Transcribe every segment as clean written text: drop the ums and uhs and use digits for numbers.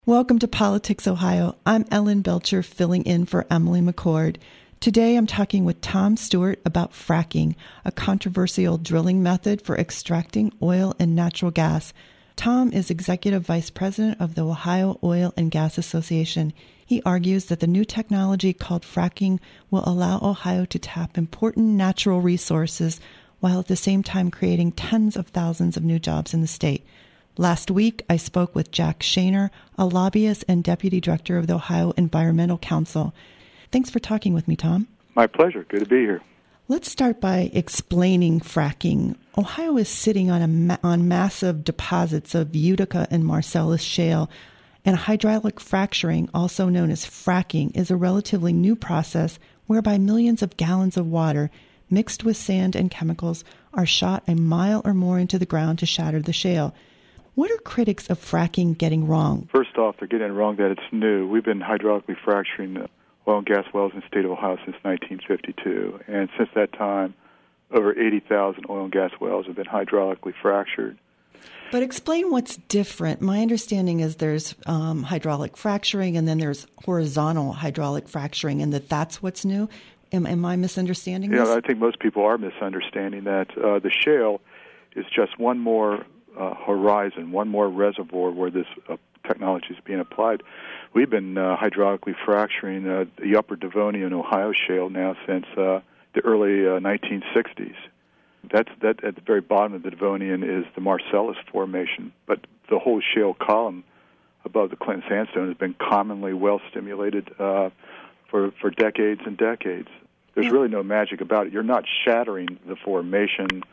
Welcome to Politics Ohio. I'm Ellen Belcher, filling in for Emily McCord. Today I'm talking with Tom Stewart about fracking, a controversial drilling method for extracting oil and natural gas. Tom is Executive Vice President of the Ohio Oil and Gas Association. He argues that the new technology called fracking will allow Ohio to tap important natural resources while at the same time creating tens of thousands of new jobs in the state. Last week, I spoke with Jack Shaner, a lobbyist and Deputy Director of the Ohio Environmental Council. Thanks for talking with me, Tom. My pleasure. Good to be here. Let's start by explaining fracking. Ohio is sitting on massive deposits of Utica and Marcellus shale, and hydraulic fracturing, also known as fracking, is a relatively new process whereby millions of gallons of water mixed with sand and chemicals are shot a mile or more into the ground to shatter the shale. What are critics of fracking getting wrong? First off, they're getting it wrong that it's new. We've been hydraulically fracturing oil and gas wells in the state of Ohio since 1952. And since that time, over 80,000 oil and gas wells have been hydraulically fractured. But explain what's different. My understanding is there's hydraulic fracturing and then there's horizontal hydraulic fracturing, and that's what's new. Am I misunderstanding this? Yeah, I think most people are misunderstanding that. The shale is just one more horizon, one more reservoir where this technology is being applied. We've been hydraulically fracturing the upper Devonian Ohio shale now since the early 1960s. That at the very bottom of the Devonian is the Marcellus formation, but the whole shale column above the Clinton Sandstone has been commonly well stimulated for decades and decades. There's really no magic about it. You're not shattering the formation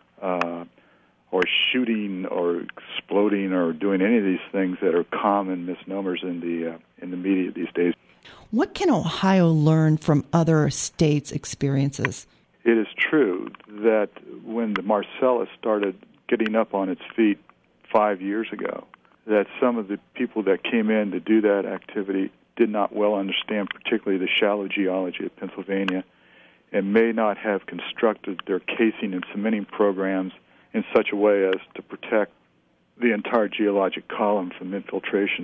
or shooting or exploding or doing any of these things that are common misnomers in the media these days. What can Ohio learn from other states' experiences? It is true that when the Marcellus started getting up on its feet 5 years ago, that some of the people that came in to do that activity did not well understand particularly the shallow geology of Pennsylvania and may not have constructed their casing and cementing programs in such a way as to protect the entire geologic column from infiltration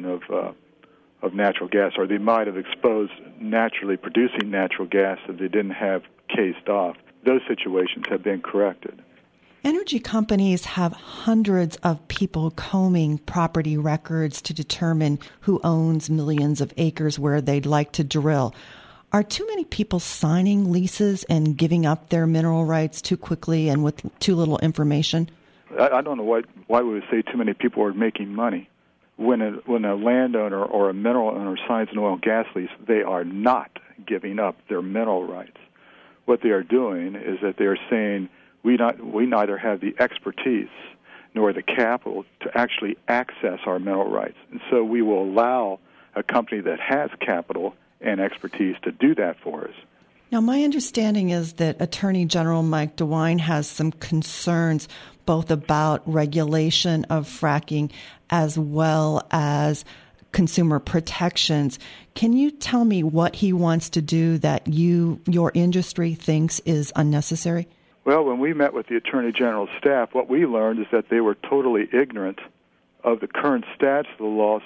of natural gas, or they might have exposed naturally producing natural gas that they didn't have cased off. Those situations have been corrected. Energy companies have hundreds of people combing property records to determine who owns millions of acres where they'd like to drill. Are too many people signing leases and giving up their mineral rights too quickly and with too little information? I don't know why we would say too many people are making money. When a landowner or a mineral owner signs an oil and gas lease, they are not giving up their mineral rights. What they are doing is that they are saying, we neither have the expertise nor the capital to actually access our mineral rights. And so we will allow a company that has capital and expertise to do that for us. Now, my understanding is that Attorney General Mike DeWine has some concerns both about regulation of fracking as well as consumer protections. Can you tell me what he wants to do that your industry thinks is unnecessary? Well, when we met with the Attorney General's staff, what we learned is that they were totally ignorant of the current status of the law,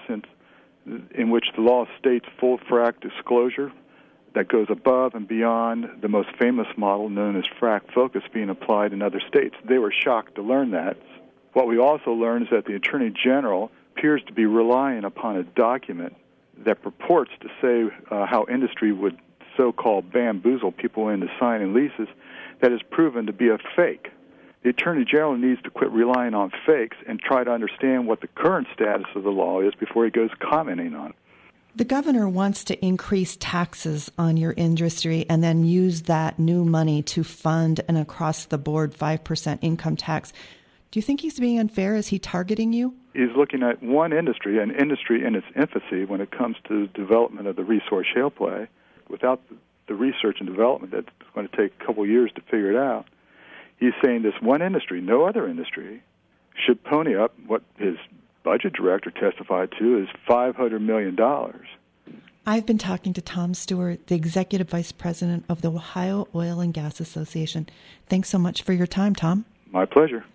in which the law states full frac disclosure that goes above and beyond the most famous model known as frac focus being applied in other states. They were shocked to learn that. What we also learned is that the Attorney General appears to be relying upon a document that purports to say how industry would so-called bamboozle people into signing leases that is proven to be a fake. The Attorney General needs to quit relying on fakes and try to understand what the current status of the law is before he goes commenting on it. The governor wants to increase taxes on your industry and then use that new money to fund an across-the-board 5% income tax. Do you think he's being unfair? Is he targeting you? He's looking at one industry, an industry in its infancy when it comes to development of the resource shale play. Without the research and development that's going to take a couple years to figure it out, he's saying this one industry, no other industry, should pony up what his budget director testified to is $500 million. I've been talking to Tom Stewart, the Executive Vice President of the Ohio Oil and Gas Association. Thanks so much for your time, Tom. My pleasure.